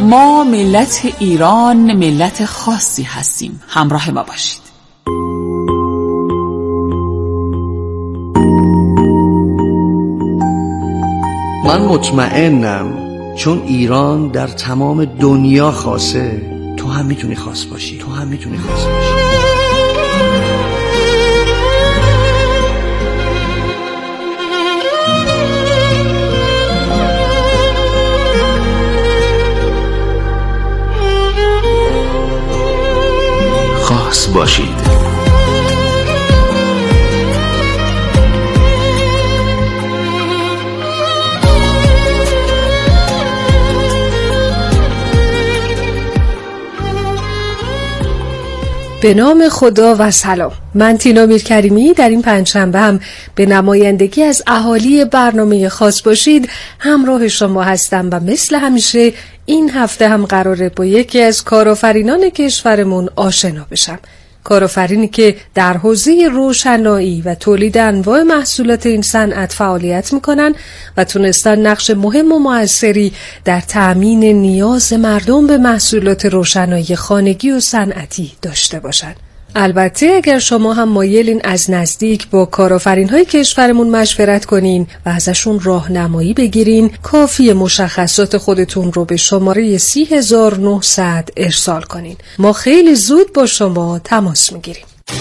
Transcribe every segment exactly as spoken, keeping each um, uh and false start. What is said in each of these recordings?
ما ملت ایران ملت خاصی هستیم. همراه ما باشید. من مطمئنم چون ایران در تمام دنیا خاصه، تو هم میتونی خاص باشی. تو هم میتونی خاص باشی. خاص باشید. به نام خدا و سلام. من تینا میرکریمی در این پنجشنبه هم به نمایندگی از اهالی برنامه خاص باشید همراه شما هستم و مثل همیشه این هفته هم قراره با یکی از کارآفرینان کشورمون آشنا بشم. کارآفرینی که در حوزه روشنایی و تولید انواع محصولات این صنعت فعالیت میکنن و تونستن نقش مهم و موثری در تأمین نیاز مردم به محصولات روشنایی خانگی و صنعتی داشته باشند. البته اگر شما هم مایلین از نزدیک با کارآفرین‌های کشورمون مشورت کنین و ازشون راهنمایی بگیرین، کافیه مشخصات خودتون رو به شماره سی هزار و نهصد ارسال کنین. ما خیلی زود با شما تماس میگیریم.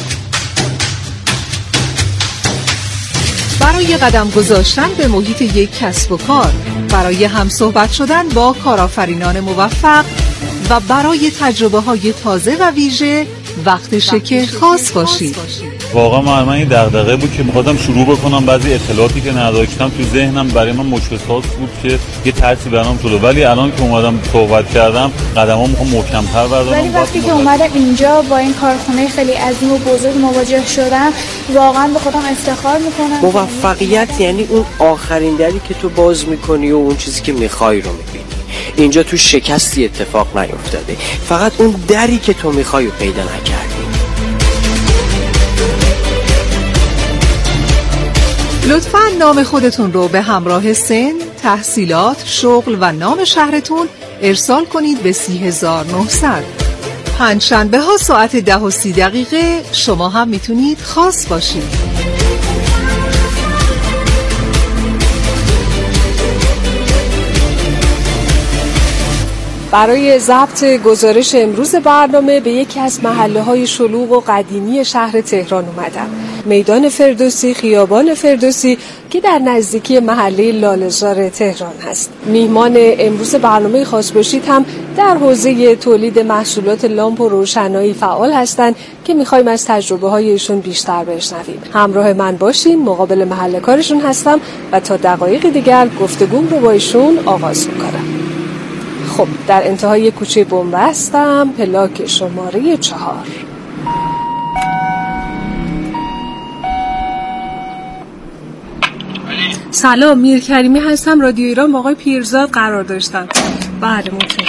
برای قدم گذاشتن به محیط یک کسب و کار، برای هم صحبت شدن با کارآفرینان موفق و برای تجربه های تازه و ویژه وقتشه که خاص باشید. واقعا من من این دغدغه بود که می‌خواستم شروع بکنم، بعضی اطلاعاتی که نداشتم تو ذهنم برای من مشکلات بود که یه ترسی برام شده، ولی الان که اومدم صحبت کردم قدمام میخوام محکم‌تر بردارم. ولی وقتی که اومدم اینجا با این کارخونه خیلی عظیم و بزرگ مواجه شدم، واقعا به خودم افتخار میکنم. موفقیت یعنی اون آخرین دری که تو باز میکنی و اون چیزی که میخوای رو میبینی. اینجا تو شکستی اتفاق نیفتاده، فقط اون دری که تو میخوای رو پیدا نکردی. لطفاً نام خودتون رو به همراه سن، تحصیلات، شغل و نام شهرتون ارسال کنید به سی هزار و نهصد. پنجشنبه ها ساعت ده و سی دقیقه شما هم میتونید خاص باشید. برای ضبط گزارش امروز برنامه به یکی از محله‌های شلوغ و قدیمی شهر تهران اومدم. میدان فردوسی، خیابان فردوسی که در نزدیکی محله لاله‌زار تهران هست. میهمان امروز برنامه خاص باشید هم در حوزه تولید محصولات لامپ و روشنایی فعال هستند که می‌خوایم از تجربه‌های ایشون بیشتر بشنویم. همراه من باشین، مقابل محل کارشون هستم و تا دقایق دیگر گفتگوم رو با ایشون آغاز می‌کنم. خب در انتهای کوچه بنبستم، پلاک شماره چهار. سلام، میرکریمی هستم، رادیو ایران با آقای پیرزاد قرار داشتم. بله متشکرم.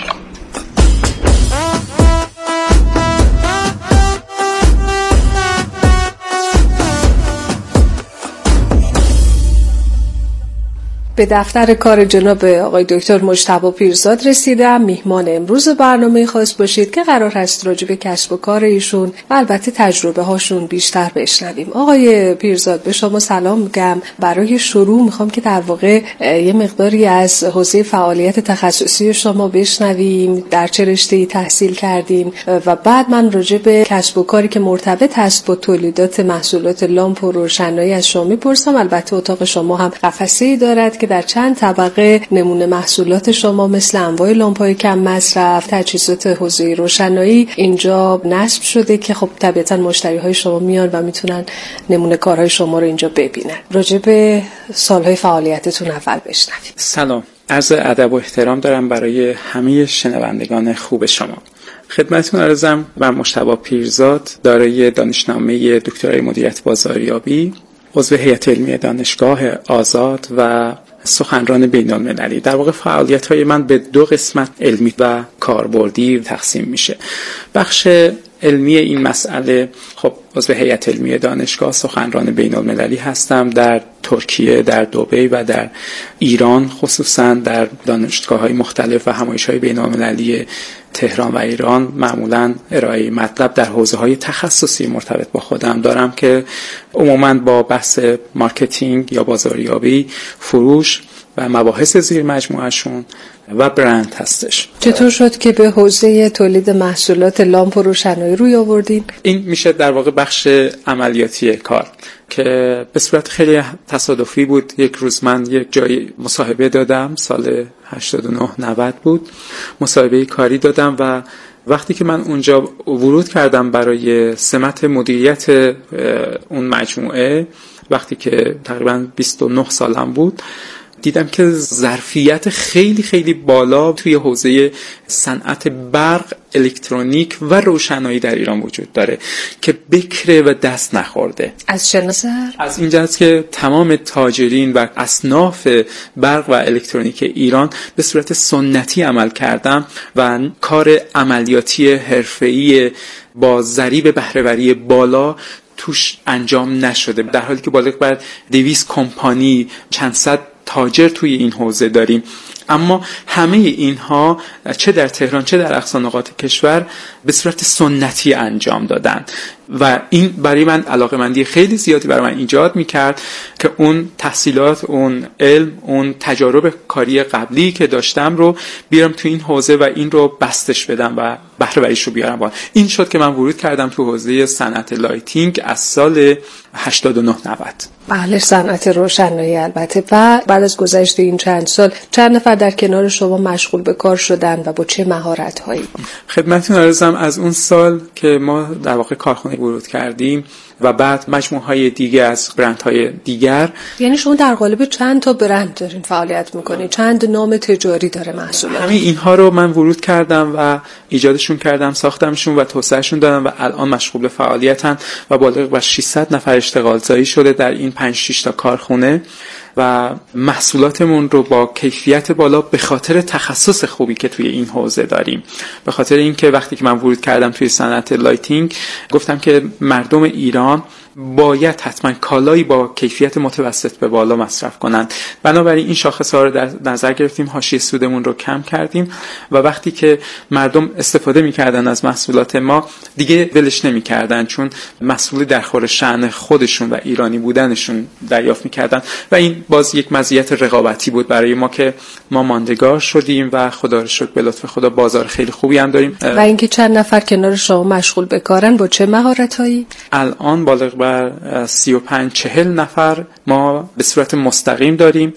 به دفتر کار جناب آقای دکتر مجتبی پیرزاد رسیدم. میهمان امروز برنامه خاص باشید که قرار هست راجع به کسب و کار ایشون و البته تجربه هاشون بیشتر بشنویم. آقای پیرزاد به شما سلام میگم. برای شروع میخوام که در واقع یه مقداری از حوزه فعالیت تخصصی شما بشنویم، در چه رشته‌ای تحصیل کردین و بعد من راجع به کسب و کاری که مرتبط هست با تولیدات محصولات لامپ و روشنایی از شما میپرسم. البته اتاق شما هم قفسه‌ای دارد که در چند طبقه نمونه محصولات شما مثل انواع لامپ‌های کم مصرف، تجهیزات حوزه روشنایی اینجا نصب شده که خب طبیعتاً مشتری‌های شما میان و میتونن نمونه کارهای شما رو اینجا ببینن. راجع به سالهای فعالیتتون اول بشنویم. سلام، عرض ادب و احترام دارم برای همه شنوندگان خوب شما. خدمتتون عرضم من مجتبی پیرزاد، دارای دانشنامه دکترای مدیریت بازاریابی، عضو هیئت علمی دانشگاه آزاد و سخنران بین‌المللی. در واقع فعالیت‌های من به دو قسمت علمی و کاربردی تقسیم میشه. بخش علمی این مسئله، خب عضو هیئت علمی دانشگاه سخنران بین‌المللی هستم در ترکیه، در دبی و در ایران، خصوصا در دانشگاه‌های مختلف و همایش‌های بین‌المللی تهران و ایران معمولاً ارائه مطلب در حوزه‌های تخصصی مرتبط با خودم دارم که عموماً با بحث مارکتینگ یا بازاریابی، فروش و مباحث زیر مجموعه‌شون و برند هستش. چطور شد که به حوزه تولید محصولات لامپ و روشنایی روی آوردین؟ این میشه در واقع بخش عملیاتی کار که به صورت خیلی تصادفی بود. یک روز من یک جای مصاحبه دادم، سال هشتاد و نه نود بود، مصاحبه کاری دادم و وقتی که من اونجا ورود کردم برای سمت مدیریت اون مجموعه، وقتی که تقریبا بیست و نه سالم بود، دیدم که ظرفیت خیلی خیلی بالا توی حوزه صنعت برق، الکترونیک و روشنایی در ایران وجود داره که بکره و دست نخورده. از چه نظر؟ از این جهت که تمام تاجرین و اصناف برق و الکترونیک ایران به صورت سنتی عمل کردن و کار عملیاتی حرفه‌ای با ضریب بهره‌وری بالا توش انجام نشده، در حالی که بالغ بر دویست کمپانی، چند صد تاجر توی این حوزه داریم. اما همه اینها چه در تهران چه در اقصا نقاط کشور به صورت سنتی انجام دادن و این برای من علاقه‌مندی خیلی زیادی برای من ایجاد می‌کرد که اون تحصیلات، اون علم، اون تجارب کاری قبلی که داشتم رو بیارم تو این حوزه و این رو بستش بدم و بهره وریش رو بیارم بالا. این شد که من ورود کردم تو حوزه صنعت لایتینگ از سال هشتاد و نه نود. بله، صنعت روشنایی. البته و بعد از گذشت این چند سال چند نفر در کنار شما مشغول به کار شدن و با چه مهارت‌هایی؟ خدمتتون عرضم از اون سال که ما در واقع کارخانه ورود کردیم و بعد مجموعه‌های دیگه از برندهای دیگر. یعنی شما در قالب چند تا برند دارین فعالیت میکنین؟ چند نام تجاری داره محصولات؟ همین اینها رو من ورود کردم و ایجادشون کردم، ساختمشون و توسعهشون دادم و الان مشغول به فعالیتن و بالغ بر ششصد نفر اشتغال زایی شده در این پنج شش تا کارخونه و محصولاتمون رو با کیفیت بالا به خاطر تخصص خوبی که توی این حوزه داریم، به خاطر اینکه وقتی که من ورود کردم توی صنعت لایتینگ گفتم که مردم ایران باید حتما کالایی با کیفیت متوسط به بالا مصرف کنند. بنابراین این شاخص‌ها رو در نظر گرفتیم، حاشیه سودمون رو کم کردیم و وقتی که مردم استفاده می‌کردن از محصولات ما دیگه ولش نمی‌کردن، چون محصولی در خور شأن خودشون و ایرانی بودنشون دریافت می‌کردن و این باز یک مزیت رقابتی بود برای ما که ما ماندگار شدیم و خدا رو شکر به لطف خدا بازار خیلی خوبی هم داریم. و اینکه چند نفر کنار شما مشغول به کارن با چه مهارت‌هایی؟ الان بالغ بر سی و پنج چهل نفر ما به صورت مستقیم داریم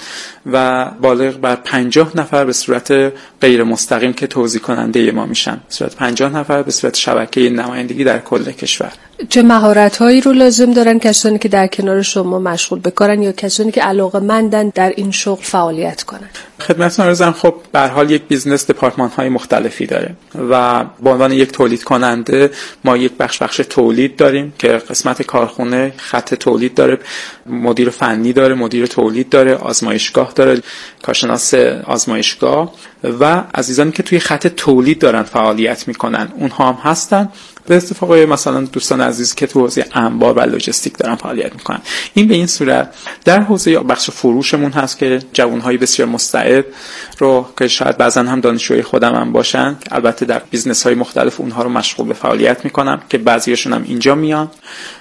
و بالغ بر پنجاه نفر به صورت غیر مستقیم که توزیع کننده ما میشن، به صورت پنجاه نفر به صورت شبکه نمایندگی در کل کشور. چه مهارت‌هایی رو لازم دارن کسانی که در کنار شما مشغول به کارن یا کسانی که علاقه‌مندن در این شغل فعالیت کنن؟ خدمتتون عرضم خب به هر حال یک بیزنس دپارتمان‌های مختلفی داره و به عنوان یک تولید کننده ما یک بخش بخش تولید داریم که قسمت کارخونه خط تولید داره، مدیر فنی داره، مدیر تولید داره، آزمایشگاه داره، کارشناس آزمایشگاه و عزیزانی که توی خط تولید دارن فعالیت میکنن اونها هم هستن. به اتفاق مثلا دوستان عزیز که تو حوزه انبار و لوجستیک دارن فعالیت میکنن. این به این صورت در حوزه بخش فروشمون هست که جوانهای بسیار مستعد رو که شاید بعضا هم دانشجوی خودم هم باشن، البته در بیزنس های مختلف اونها رو مشغول به فعالیت میکنم که بعضیاشون هم اینجا میان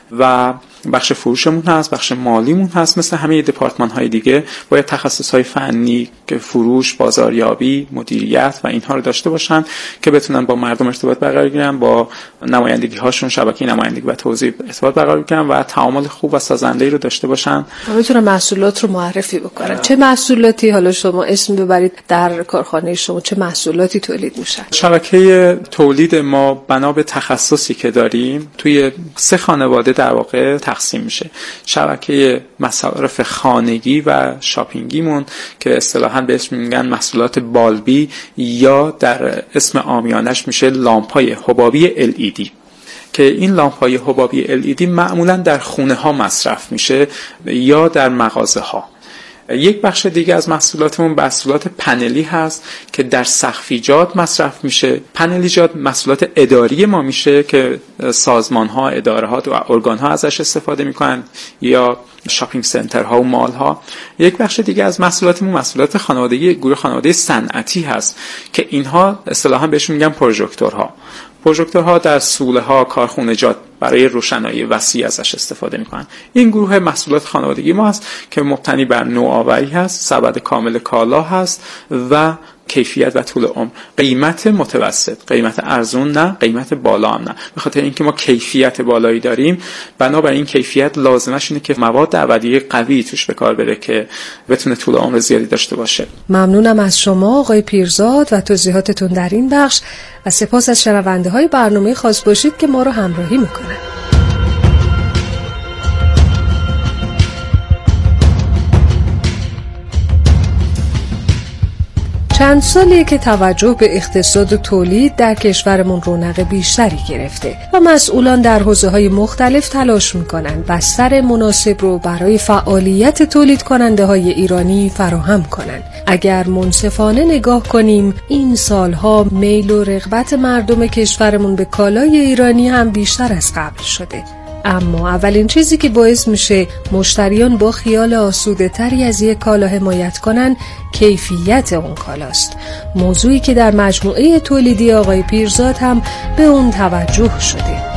و بخش فروشمون هست، بخش مالیمون هست. مثل همه دپارتمان های دیگه باید تخصص های فنی که فروش، بازاریابی، مدیریت و اینها رو داشته باشن که بتونن با مردم ارتباط برقرار کنن، با نمایندگی هاشون شبکه نمایندگی و توزیع ارتباط برقرار کنن و تعامل خوب و سازنده‌ای رو داشته باشن و بتونن محصولات رو معرفی بکنن. چه محصولاتی حالا شما اسم ببرید در کارخانه شما چه محصولاتی تولید میشن؟ شبکه تولید ما بنا به تخصصی که داریم توی سه خانواده در واقع تقسیم میشه. شبکه مصارف خانگی و شاپینگیمون که اصطلاحاً بهش میگن محصولات بالبی یا در اسم عامیانش میشه لامپ‌های حبابی ال ای دی که این لامپ‌های حبابی ال ای دی معمولاً در خونه ها مصرف میشه یا در مغازه ها یک بخش دیگه از محصولاتمون محصولات پنلی هست که در سقفیجات مصرف میشه. پنلیجات محصولات اداری ما میشه که سازمان‌ها، اداره‌ها و ارگان‌ها ازش استفاده میکنن یا شاپینگ سنترها و مال‌ها. یک بخش دیگه از محصولاتمون محصولات خانوادگی، گروه خانواده صنعتی هست که اینها اصطلاحاً بهشون میگن پروژکتورها. پروژکتورها در سوله‌ها، کارخونجات برای روشنایی وسیع ازش استفاده میکنن. این گروه محصولات خانوادگی ما هست که مبتنی بر نوآوری هست، سبد کامل کالا هست و کیفیت و طول عمر. قیمت متوسط، قیمت ارزون نه، قیمت بالا هم نه. به خاطر اینکه ما کیفیت بالایی داریم، بنابراین این کیفیت لازمش اینه که مواد اولیه قوی توش به کار بره که بتونه طول عمر زیادی داشته باشه. ممنونم از شما آقای پیرزاد و توضیحاتتون در این بخش و سپاس از شنونده های برنامه خاص باشید که ما رو همراهی میکنن. چند سالیه که توجه به اقتصاد و تولید در کشورمون رونق بیشتری گرفته و مسئولان در حوزه‌های مختلف تلاش میکنن بستر مناسب رو برای فعالیت تولید کننده های ایرانی فراهم کنن. اگر منصفانه نگاه کنیم، این سالها میل و رغبت مردم کشورمون به کالای ایرانی هم بیشتر از قبل شده. اما اولین چیزی که باعث میشه مشتریان با خیال آسوده تری از یک کالا حمایت کنن کیفیت اون کالاست. موضوعی که در مجموعه تولیدی آقای پیرزاد هم به اون توجه شده.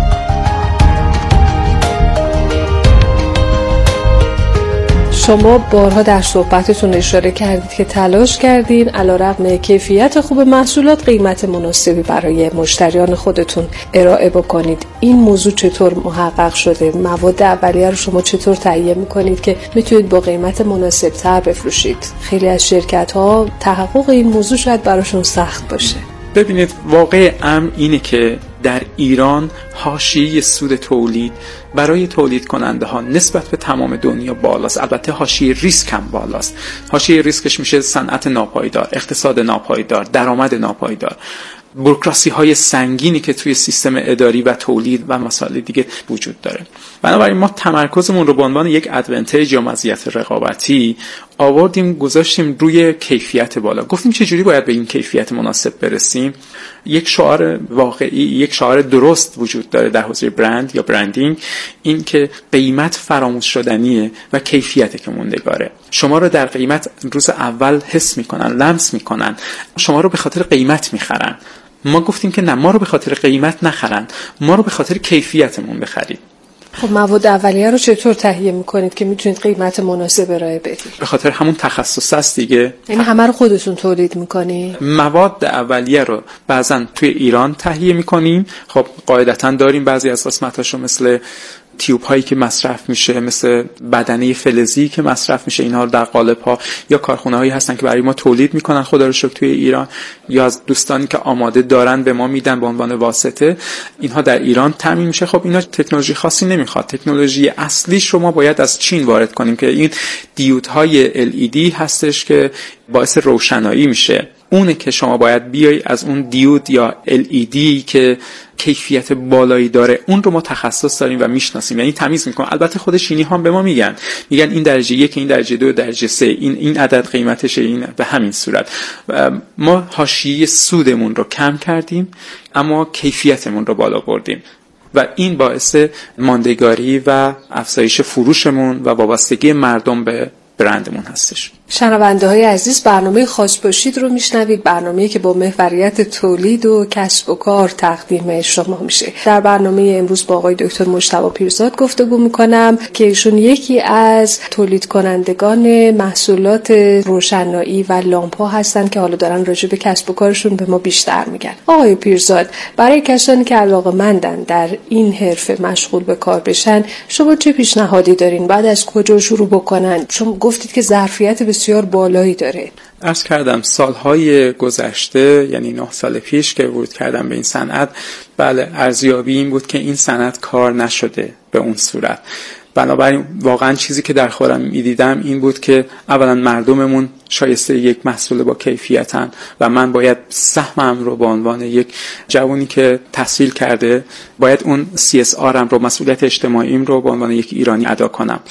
شما بارها در صحبتتون اشاره کردید که تلاش کردین علیرغم کیفیت خوب محصولات قیمت مناسبی برای مشتریان خودتون ارائه بکنید. این موضوع چطور محقق شده؟ مواد اولیه رو شما چطور تهیه میکنید که میتونید با قیمت مناسب تر بفروشید؟ خیلی از شرکت ها تحقق این موضوع شاید براشون سخت باشه. ببینید، واقع امر اینه که در ایران حاشیه سود تولید برای تولید کننده ها نسبت به تمام دنیا بالاست. البته حاشیه ریسک هم بالاست. حاشیه ریسکش میشه صنعت ناپایدار، اقتصاد ناپایدار، درآمد ناپایدار، بوروکراسی های سنگینی که توی سیستم اداری و تولید و مسائل دیگه وجود داره. بنابراین ما تمرکزمون رو به عنوان یک ادوانتیج یا مزیت رقابتی آوردیم گذاشتیم روی کیفیت بالا. گفتیم چجوری باید به این کیفیت مناسب برسیم. یک شعار واقعی، یک شعار درست وجود داره در حوزه برند یا برندینگ، این که قیمت فراموش شدنیه و کیفیت که موندگاره. شما رو در قیمت روز اول حس میکنن، لمس میکنن، شما رو به خاطر قیمت میخرن. ما گفتیم که نه، ما رو به خاطر قیمت نخرن، ما رو به خاطر کیفیتمون بخرید. خب مواد اولیه رو چطور تهیه میکنید که میتونید قیمت مناسب ارائه بدید؟ به خاطر همون تخصص است دیگه. یعنی همه رو خودتون تولید میکنید؟ مواد اولیه رو بعضن توی ایران تهیه میکنیم. خب قاعدتاً داریم بعضی از قسمتاشو مثل تیوب هایی که مصرف میشه، مثل بدنه فلزی که مصرف میشه، اینها در قالب ها یا کارخونه هایی هستن که برای ما تولید میکنن خدا رو شکر توی ایران، یا از دوستانی که آماده دارن به ما میدن به عنوان واسطه، اینها در ایران تامین میشه. خب اینا تکنولوژی خاصی نمیخواد. تکنولوژی اصلیش رو ما باید از چین وارد کنیم که این دیودهای ال ای دی هستش که باعث روشنایی میشه. اونه که شما باید بیای از اون دیود یا ال ای دی که کیفیت بالایی داره، اون رو ما تخصص داریم و میشناسیم، یعنی تمیز میکنیم. البته خود چینی هم به ما میگن میگن این درجه یک، این درجه دو، درجه سه، این این عدد قیمتشه، این به همین صورت. ما حاشیه سودمون رو کم کردیم اما کیفیتمون رو بالا بردیم و این باعث ماندگاری و افزایش فروشمون و وابستگی مردم به برندمون هستش. شنونده های عزیز، برنامه خاص باشید رو میشنوید، برنامه‌ای که با محوریت تولید و کسب و کار تقدیم شما میشه. در برنامه امروز با آقای دکتر مجتبی پیرزاد گفتگو میکنم که ایشون یکی از تولید کنندگان محصولات روشنایی و لامپ‌ها هستن که حالا دارن راجع به کسب و کارشون به ما بیشتر میگن. آقای پیرزاد، برای کسانی که علاقه‌مندن در این حرفه مشغول به کار بشن، شما چه پیشنهادی دارین؟ بعد از کجا شروع بکنن؟ شما گفتید که ظرفیت بسیار بالایی داره. عرض کردم سالهای گذشته، یعنی نه سال پیش که ورود کردم به این صنعت، بله ارزیابی این بود که این صنعت کار نشده به اون صورت. بنابراین واقعا چیزی که در خودم میدیدم این بود که اولا مردممون شایسته یک محصول با کیفیتن و من باید سهمم رو به عنوان یک جوانی که تحصیل کرده باید اون سی اس آر ام رو، مسئولیت اجتماعیم رو به عنوان یک ایرانی ادا کنم.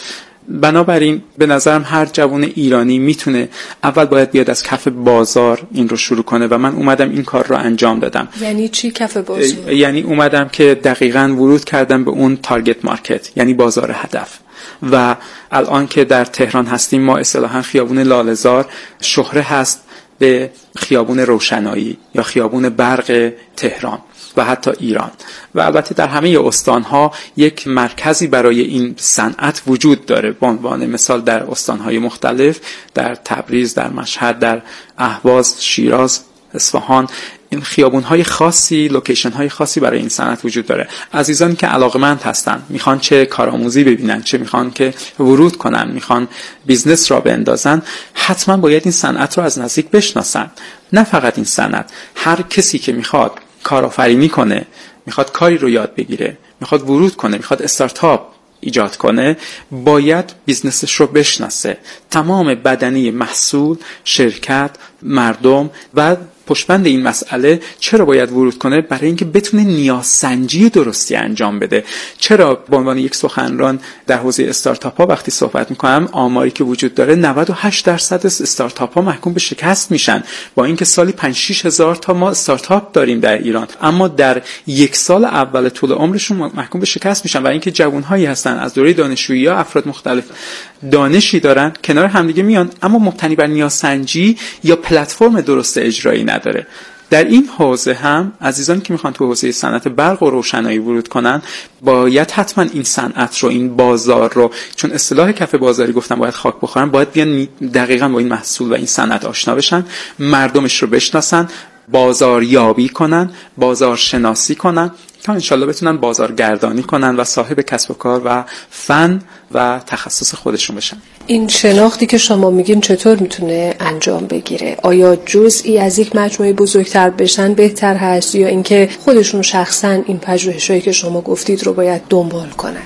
بنابراین به نظرم هر جوان ایرانی میتونه اول باید بیاد از کف بازار این رو شروع کنه و من اومدم این کار رو انجام دادم. یعنی چی کف بازار؟ یعنی اومدم که دقیقاً ورود کردم به اون تارگت مارکت، یعنی بازار هدف. و الان که در تهران هستیم ما اصطلاحاً خیابون لاله‌زار شهره هست به خیابون روشنایی یا خیابون برق تهران و حتی ایران، و البته در همه استانها یک مرکزی برای این صنعت وجود داره. به عنوان مثال در استانهای مختلف، در تبریز، در مشهد، در اهواز، شیراز، اصفهان، این خیابون‌های خاصی، لوکیشن‌های خاصی برای این صنعت وجود داره. عزیزانی که علاقمند هستن، میخوان چه کارآموزی ببینن، چه میخوان که ورود کنن، میخوان بیزنس را بندازن، حتما باید این صنعت رو از نزدیک بشناسن. نه فقط این صنعت، هر کسی که میخواد کارآفرینی کنه، میخواد کاری رو یاد بگیره، میخواد ورود کنه، میخواد استارتاپ ایجاد کنه، باید بیزنسش رو بشناسه. تمام بدنه محصول، شرکت، مردم و پشتبند این مسئله چرا باید ورود کنه؟ برای اینکه بتونه نیازسنجی درستی انجام بده. چرا به عنوان یک سخنران در حوزه استارتاپ ها وقتی صحبت میکنم، آماری که وجود داره نود و هشت درصد استارتاپ ها محکوم به شکست میشن، با اینکه سالی پنج شش هزار تا ما استارتاپ داریم در ایران، اما در یک سال اول طول عمرشون محکوم به شکست میشن. و اینکه جوانهایی هستن از دوره دانشجویی یا افراد مختلف دانشی دارن، کنار همدیگه میان، اما مبتنی بر نیازسنجی یا پلتفرم درست اجرایی نداره. در این حوزه هم عزیزانی که میخوان تو حوزه صنعت برق و روشنایی ورود کنن، باید حتما این صنعت رو، این بازار رو، چون اصطلاح کف بازاری گفتم باید خاک بخورن، باید بیان دقیقاً با این محصول و این صنعت آشنا بشن، مردمش رو بشناسن، بازاریابی کنن، بازار شناسی کنن تا انشالله بتونن بازارگردانی کنن و صاحب کسب و کار و فن و تخصص خودشون بشن. این شناختی که شما میگین چطور میتونه انجام بگیره؟ آیا جزئی از یک مجموعه بزرگتر بشن بهتر هست، یا اینکه خودشون شخصا این پژوهشایی که شما گفتید رو باید دنبال کنن؟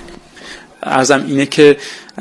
عرضم اینه که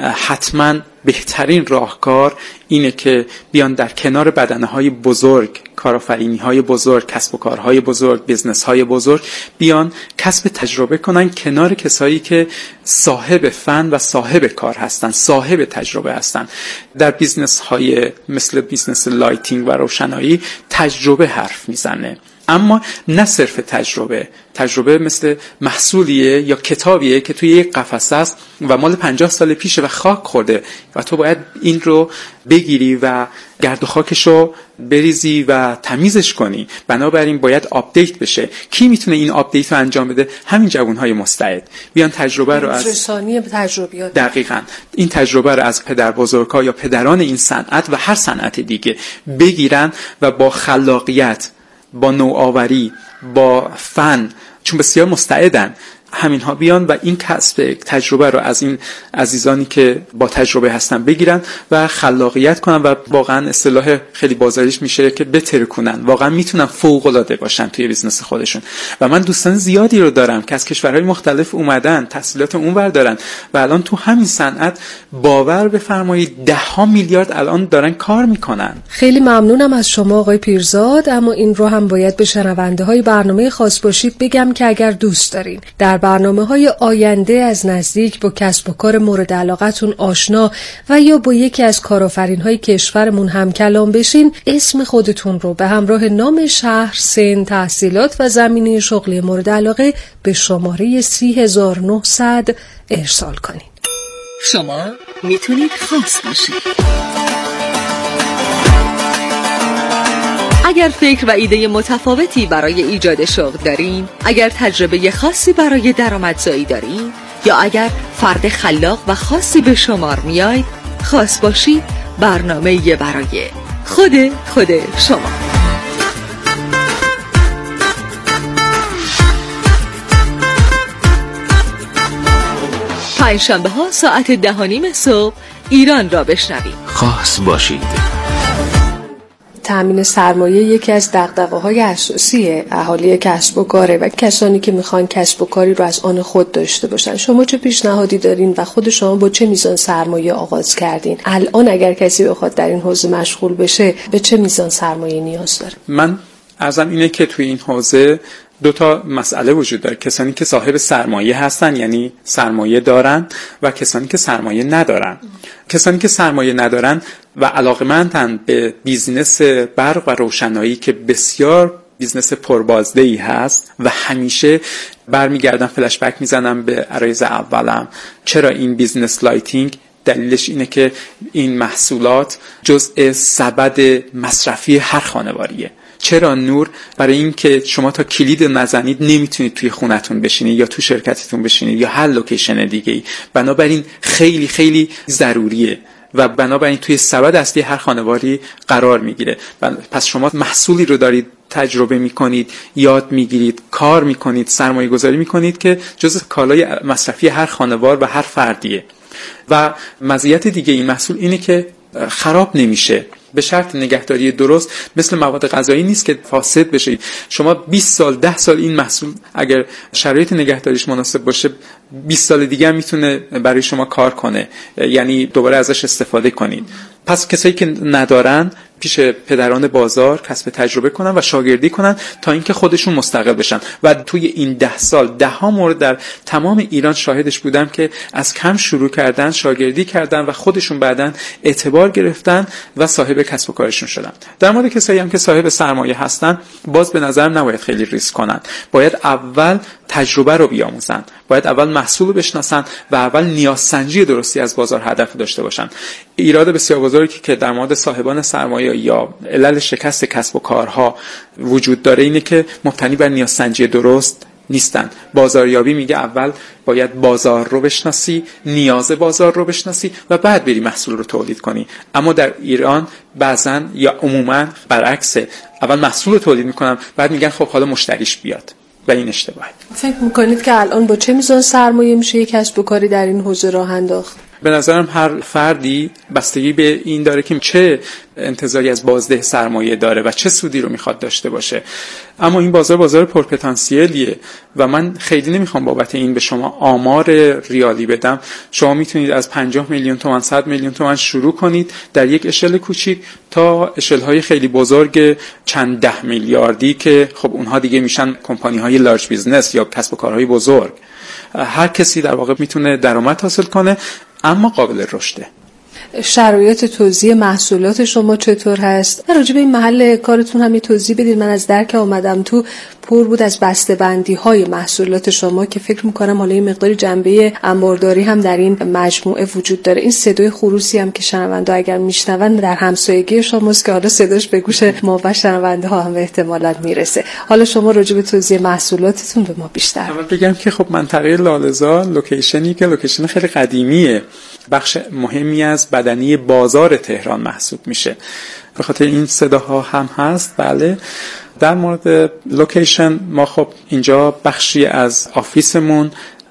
حتما بهترین راهکار اینه که بیان در کنار بدنه‌های بزرگ، کارآفرینی‌های بزرگ، کسب و کارهای بزرگ، بیزنس‌های بزرگ، بیان کسب تجربه کنن کنار کسایی که صاحب فن و صاحب کار هستن، صاحب تجربه هستن. در بیزنس‌های مثل بیزنس لایتینگ و روشنایی تجربه حرف میزنه، اما نه صرف تجربه. تجربه مثل محصولیه یا کتابیه که توی یک قفسه است و مال پنجاه سال پیشه و خاک خورده و تو باید این رو بگیری و گرد و خاکش رو بریزی و تمیزش کنی. بنابراین باید آپدیت بشه. کی میتونه این آپدیت رو انجام بده؟ همین جوانهای مستعد. بیان تجربه رو از رسانی تجربیات، دقیقاً این تجربه رو از پدر بزرگا یا پدران این صنعت و هر صنعت دیگه بگیرن و با خلاقیت، با نوآوری، با فن، چون بسیار مستعدن، همین ها بیان و این کسب تجربه رو از این عزیزانی که با تجربه هستن بگیرن و خلاقیت کنن و واقعا اصطلاح خیلی بازاریش میشه که بترکونن، واقعا میتونن فوق العاده باشن توی بیزنس خودشون. و من دوستان زیادی رو دارم که از کشورهای مختلف اومدن، تحصیلات اونور دارن و الان تو همین صنعت باور بفرمایید ده ها میلیارد الان دارن کار میکنن. خیلی ممنونم از شما آقای پیرزاد، اما این رو هم باید به شنونده های برنامه خاص باشید بگم که اگر دوست دارین در برنامه‌های آینده از نزدیک با کسب و کار مورد علاقتون آشنا و یا با یکی از کارآفرین‌های کشورمون هم کلام بشین، اسم خودتون رو به همراه نام شهر، سن، تحصیلات و زمینه شغلی مورد علاقه به شماره سی هزار و نهصد ارسال کنید. شما میتونید خاص باشید. اگر فکر و ایده متفاوتی برای ایجاد شغل دارین، اگر تجربه خاصی برای درآمدزایی دارین، یا اگر فرد خلاق و خاصی به شمار میاید، خاص باشید برنامه برای خود خود شما. پنجشنبه ها ساعت ده و نیم صبح ایران را بشنوید. خاص باشید. تامین سرمایه یکی از دغدغه‌های اساسی اهالی کسب و کاره و کسانی که میخوان کسب و کاری رو از آن خود داشته باشن. شما چه پیشنهادی دارین و خود شما با چه میزان سرمایه آغاز کردین؟ الان اگر کسی بخواد در این حوزه مشغول بشه به چه میزان سرمایه نیاز داره؟ من عرضم اینه که توی این حوزه دو تا مسئله وجود داره. کسانی که صاحب سرمایه هستن، یعنی سرمایه دارن، و کسانی که سرمایه ندارن. کسانی که سرمایه ندارن و علاقمندن به بیزنس برق و روشنایی که بسیار بیزنس پربازدهی هست و همیشه برمیگردم فلش بک میزنم به عرایض اولم. چرا این بیزنس لایتینگ؟ دلیلش اینه که این محصولات جزء سبد مصرفی هر خانواریه. چرا نور؟ برای اینکه شما تا کلید نزنید نمیتونید توی خونتون بشینید یا تو شرکتتون بشینید یا هر لوکیشن دیگه ای. بنابراین خیلی خیلی ضروریه و بنابراین توی سبد اصلی هر خانواری قرار میگیره. پس شما محصولی رو دارید تجربه میکنید، یاد میگیرید، کار میکنید، سرمایه گذاری میکنید که جزء کالای مصرفی هر خانوار و هر فردیه. و مزیت دیگه این محصول اینه که خراب نمیشه به شرط نگهداری درست. مثل مواد غذایی نیست که فاسد بشه. شما بیست سال ده سال این محصول اگر شرایط نگهداریش مناسب باشه بیست سال دیگه هم میتونه برای شما کار کنه، یعنی دوباره ازش استفاده کنید. پس کسایی که ندارن پیش پدران بازار کسب تجربه کنن و شاگردی کنن تا اینکه خودشون مستقل بشن. و توی این ده سال ده ها مورد در تمام ایران شاهدش بودم که از کم شروع کردن، شاگردی کردن و خودشون بعدن اعتبار گرفتن و صاحب کسب و کارشون شدن. در مورد کسایی هم که صاحب سرمایه هستن، باز به نظرم نباید خیلی ریسک کنن. باید اول تجربه رو بیاموزن، باید اول محصول رو بشناسن و اول نیازسنجی درستی از بازار هدف داشته باشن. ایراد بسیار بزرگی که در مورد صاحبان سرمایه یا علل شکست کسب و کارها وجود داره اینه که مبتنی بر نیازسنجی درست نیستن. بازاریابی میگه اول باید بازار رو بشناسی، نیاز بازار رو بشناسی و بعد بری محصول رو تولید کنی. اما در ایران بعضن یا عموما برعکسه، اول محصول رو تولید میکنن بعد میگن خب حالا مشتریش بیاد و این اشتباهه. فکر میکنید که الان با چه میزان سرمایه میشه یک کسب و کاری در این حوزه راه انداخت؟ به نظرم هر فردی بستگی به این داره که چه انتظاری از بازده سرمایه داره و چه سودی رو میخواد داشته باشه. اما این بازار بازار پرپتانسیلیه و من خیلی نمیخوام بابت این به شما آمار ریالی بدم. شما میتونید از پنجاه میلیون تومان، صد میلیون تومان شروع کنید در یک اشل کوچیک تا اشل های خیلی بزرگ چند ده میلیاردی که خب اونها دیگه میشن کمپانی های لارج بیزنس یا کسب و کارهای بزرگ. هر کسی در واقع میتونه درآمد حاصل کنه، اما قابل رشده. شرایط توزیع محصولات شما چطور هست؟ راجع به این محل کارتون هم توضیح بدید. من از درک آمدم تو پر بود از بسته‌بندی های محصولات شما که فکر میکنم حالا این مقداری جنبه انبارداری هم در این مجموعه وجود داره. این صدای خروسی هم که شنونده اگر میشنون در همسایگی شماست که حالا صداش به گوش ما و شنونده ها هم احتمالاً میرسه. حالا شما راجع به توزیع محصولاتتون به ما بیشتر اول بگم که خب منطقه لاله‌زار لوکیشنی که لوکیشن خیلی قدیمیه، بخش مهمی از بدنی بازار تهران محسوب میشه. به خاطر این صداها هم هست. بله، در مورد لوکیشن ما خب اینجا بخشی از آفیسمون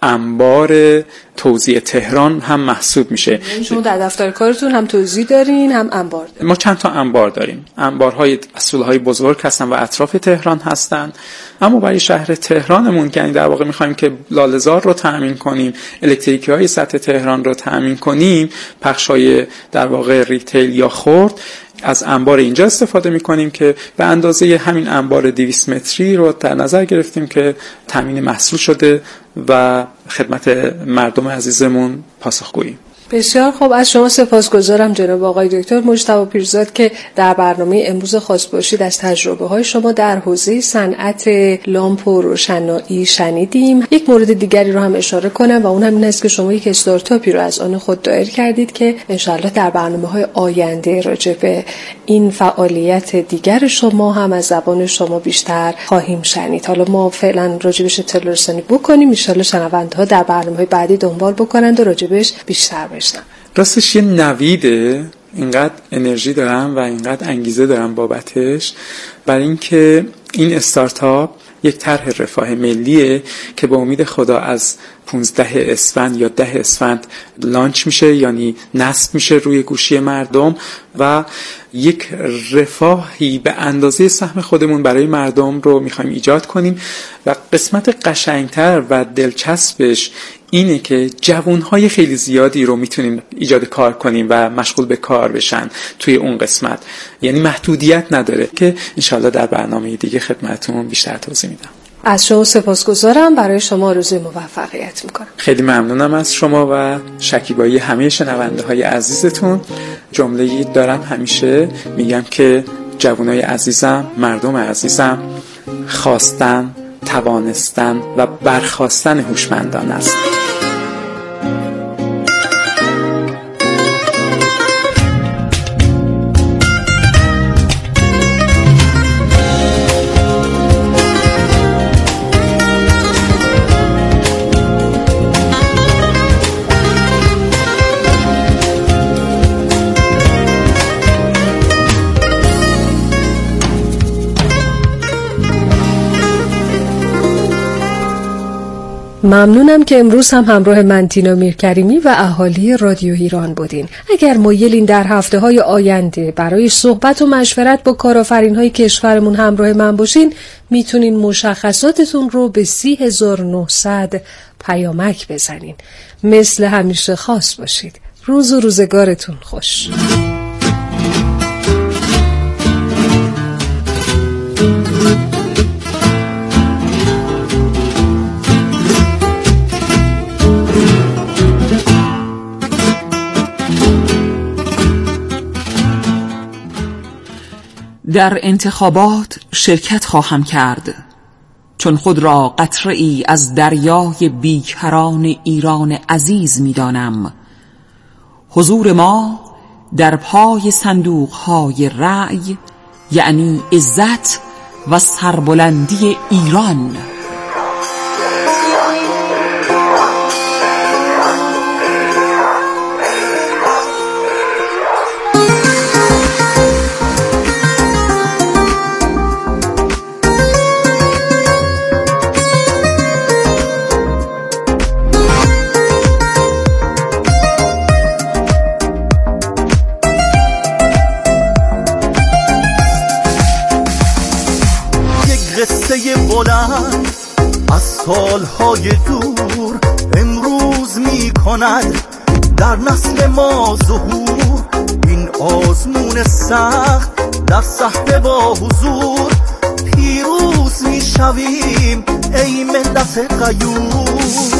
انبار توزیع تهران هم محسوب میشه. شما در دفتر کارتون هم توزیع دارین هم انبار دارین؟ ما چند تا انبار داریم. انبارهای اصولهای بزرگ هستن و اطراف تهران هستن. اما برای شهر تهرانمون که در واقع میخوایم که لاله‌زار رو تامین کنیم، الکتریکی های سطح تهران رو تامین کنیم، پخش های در واقع ریتیل یا خرد، از انبار اینجا استفاده میکنیم که به اندازه همین انبار دویست متری رو در نظر گرفتیم که تامین محصول شده و خدمت مردم عزیزمون پاسخگوییم. بسیار خوب، از شما سپاسگزارم جناب آقای دکتر مجتبی پیرزاد که در برنامه امروز خاص باشید از تجربه های شما در حوزه صنعت لامپ و روشنایی شنیدیم. یک مورد دیگری رو هم اشاره کنم و اون هم این است که شما یک استارتاپی رو از آن خود دایر کردید که انشالله در برنامه های آینده راجع به این فعالیت دیگر شما هم از زبان شما بیشتر خواهیم شنید. حالا ما فعلا راجبش اطلاع رسانی بکنیم، انشالله شنونده ها در برنامه های بعدی دنبال بکنند و راجبش بیشتر بشنن. راستش یه نویده، اینقدر انرژی دارم و اینقدر انگیزه دارم بابتش، برای اینکه این استارتاپ یک طرح رفاه ملیه که با امید خدا از پانزده اسفند یا ده اسفند لانچ میشه، یعنی نصب میشه روی گوشی مردم و یک رفاهی به اندازه سهم خودمون برای مردم رو میخوایم ایجاد کنیم. و قسمت قشنگتر و دلچسبش اینه که جوانهای خیلی زیادی رو میتونیم ایجاد کار کنیم و مشغول به کار بشن توی اون قسمت، یعنی محدودیت نداره که انشالله در برنامه دیگه خدمتتون بیشتر توضیح میدم. از شما سپاسگزارم. برای شما آرزوی موفقیت میکنم. خیلی ممنونم از شما و شکیبایی همه شنونده های عزیزتون. جمله‌ای دارم همیشه میگم که جوانای عزیزم، مردم عزیزم، خواستن، توانستن و برخاستن هوشمندان است. ممنونم که امروز هم همراه من تینا میرکریمی و اهالی رادیو ایران بودین. اگر مایلین در هفته های آینده برای صحبت و مشورت با کارآفرین های کشورمون همراه من باشین، میتونین مشخصاتتون رو به سی هزار و نهصد پیامک بزنین. مثل همیشه خاص باشید. روز و روزگارتون خوش. در انتخابات شرکت خواهم کرد، چون خود را قطره‌ای از دریای بیکران ایران عزیز می‌دانم. حضور ما در پای صندوق‌های رأی یعنی عزت و سربلندی ایران. بلند از سالهای دور امروز می کند در نسل ما ظهور. این آزمون سخت در صحنه با حضور پیروز می شویم ای ملت غیور.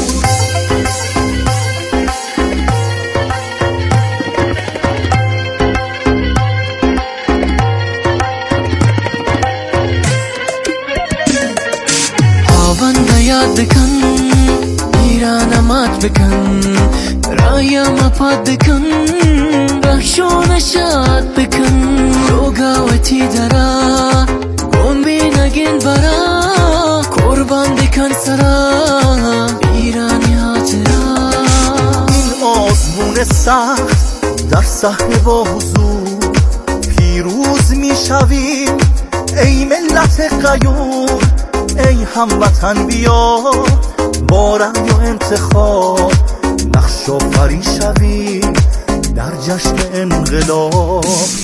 یاد بکن ایرانمات بکن رایم پاد بکن بخشون شاد بکن روگاوتی درا گون بی نگین برا قربان بکن سرا ایرانی هاترا. این آزمون سخت در صحنه با حضور پیروز می شویم ای ملت غیور. ای هموطن بیا با رأی و انتخاب نقش آفرین شویم در جشن انقلاب.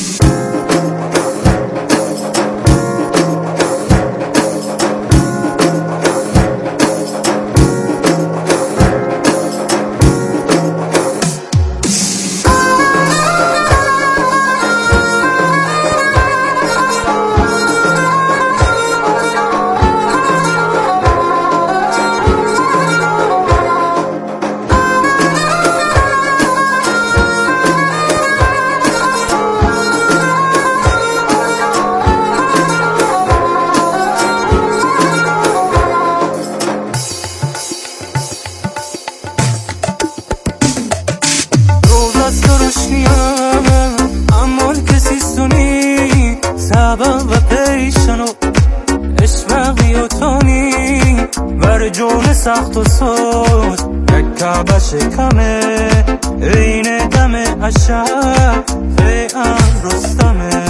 سخت و سوز یک کعبه شکمه این دم اشب فیعم رستمه.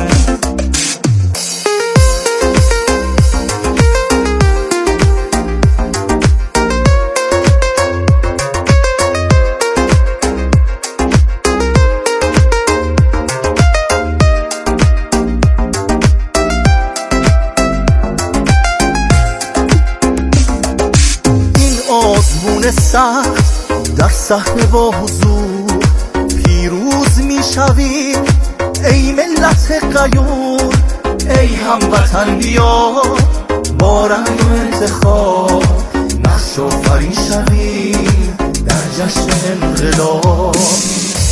سخت در صحنه با حضور پیروز می شویم ای ملت غیور. ای هموطن بیا با رأی و انتخاب نقش آفرین شویم در جشن انقلاب.